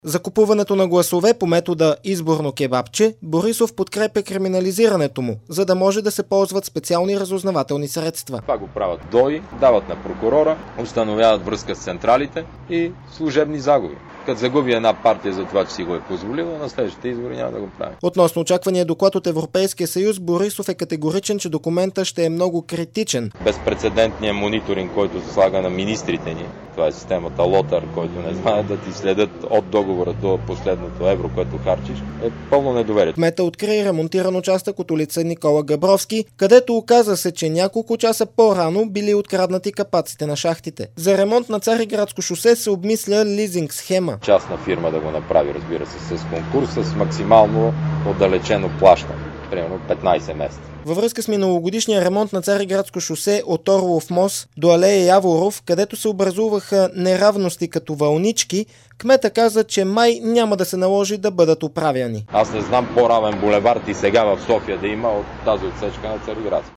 За купуването на гласове по метода изборно кебапче, Борисов подкрепя криминализирането му, за да може да се ползват специални разузнавателни средства. Това го правят ДОИ, дават на прокурора, установяват връзка с централите и служебни загуби. Като загуби една партия за това, че си го е позволила, на следващите избори няма да го прави. Относно очаквания доклад от Европейския съюз, Борисов е категоричен, че документът ще е много критичен. Безпрецедентният мониторинг, който се слага на министрите ни, това е системата Лотър, който не знае да ти следят от договора до последното евро, което харчиш, е пълно недоверие. Кмета откри и ремонтиран участък от улица Никола Габровски, където оказа се, че няколко часа по-рано били откраднати капаците на шахтите. За ремонт на Цариградско шосе се обмисля лизинг схема. Частна фирма да го направи, разбира се, с конкурс, с максимално отдалечено плащане. Примерно 15 месеца. Във връзка с миналогодишния ремонт на Цариградско шосе от Орлов мост до алея Яворов, където се образуваха неравности като вълнички, кмета каза, че май няма да се наложи да бъдат оправяни. Аз не знам по-равен булевард и сега в София да има от тази отсечка на Цариградско.